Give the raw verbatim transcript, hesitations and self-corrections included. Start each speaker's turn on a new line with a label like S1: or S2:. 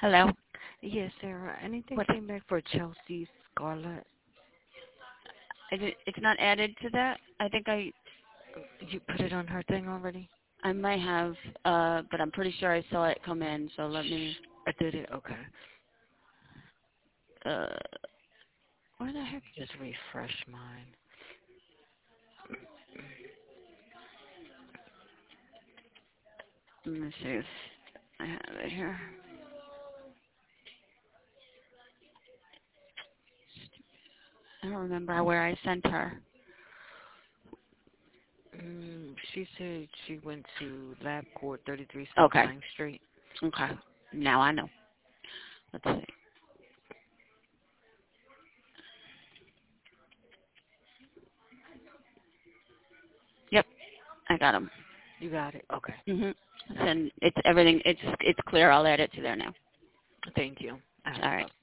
S1: Hello.
S2: Yes, Sarah. Anything
S1: What?
S2: came back for Chelsea Scarlett?
S1: Is it, it's not added to that. I think I
S2: You put it on her thing already?
S1: I might have, uh, but I'm pretty sure I saw it come in. So let me.
S2: I did it. Okay.
S1: Uh,
S2: Why the heck? Just refresh mine.
S1: let me see if I have it here. I don't remember where I sent her.
S2: Mm, she said she went to LabCorp, thirty-three South
S1: Okay.
S2: ninth Street.
S1: Okay. Now I know. Let's see. Yep, I got them.
S2: You got it. Okay.
S1: Mhm. And it's everything. It's it's clear. I'll add it to there now.
S2: Thank you. All
S1: All
S2: right.
S1: right.